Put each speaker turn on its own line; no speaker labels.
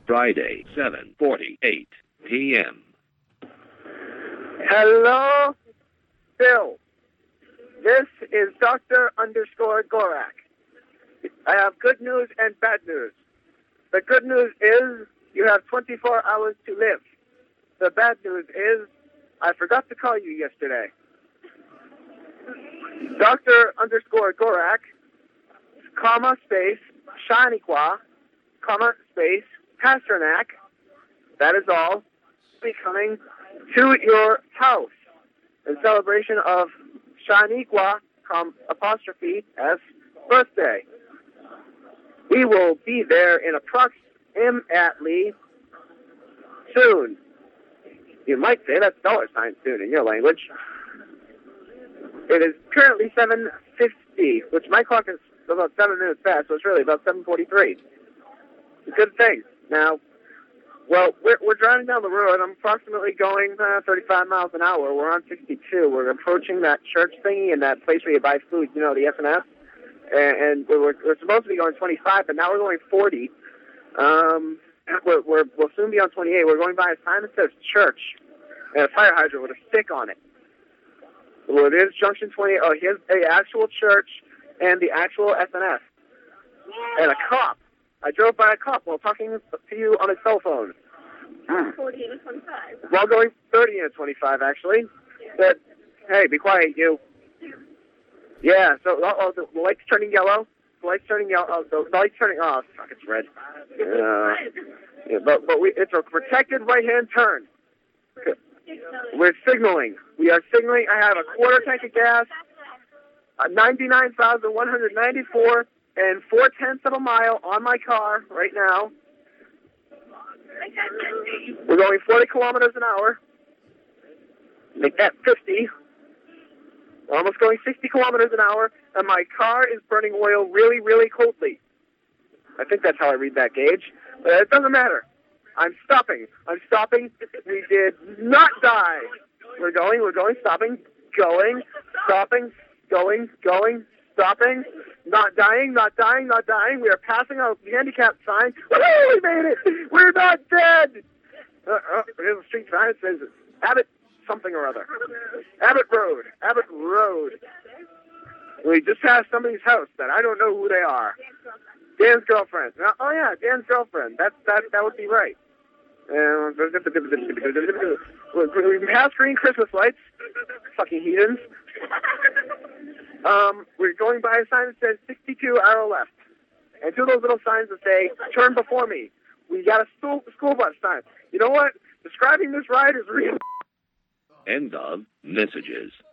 Friday, 7:48 p.m.
Hello, Bill. This is Dr. Gorak. I have good news and bad news. The good news is you have 24 hours to live. The bad news is I forgot to call you yesterday. Dr. Gorak, comma, space, Shaniqua, comma, space, Pasternak, that is all, be coming to your house in celebration of Shaniqua, apostrophe, S, birthday. We will be there in approximately soon. You might say that's $sign soon in your language. It is currently 7:50, which my clock is about 7 minutes past, so it's really about 7:43. It's a good thing. Now, well, we're driving down the road. I'm approximately going 35 miles an hour. We're on 62. We're approaching that church thingy and that place where you buy food, you know, the S&S. And we're supposed to be going 25, but now we're going 40. We'll soon be on 28. We're going by a sign that says church and a fire hydrant with a stick on it. Well, it is Junction 20. Oh, here's the actual church and the actual S&S. And a cop. I drove by a cop while talking to you on his cell phone.
40 and 25.
While going 30 and 25, actually. But, hey, be quiet, you. Yeah, so the light's turning yellow. The light's turning yellow. The light's turning off. Oh, fuck, it's red. Yeah, but it's a protected right-hand turn. We're signaling. We are signaling. I have a quarter tank of gas, 99,194 and 0.4 of a mile on my car right now. We're going 40 kilometers an hour. Make that 50. We're almost going 60 kilometers an hour, and my car is burning oil really, really coldly. I think that's how I read that gauge. But it doesn't matter. I'm stopping. We did not die. We're going, stopping, going, stopping, going, stopping, not dying. We are passing a handicap sign. Woo, we made it! We're not dead! Here's a street sign. It says Abbott something or other. Abbott Road. We just passed somebody's house that I don't know who they are. Dan's girlfriend. Oh yeah, Dan's girlfriend. That would be right. We passed green Christmas lights. Fucking heathens. We're going by a sign that says 62 arrow left. And two of those little signs that say, turn before me. We got a school bus sign. You know what? Describing this ride is real.
End of messages.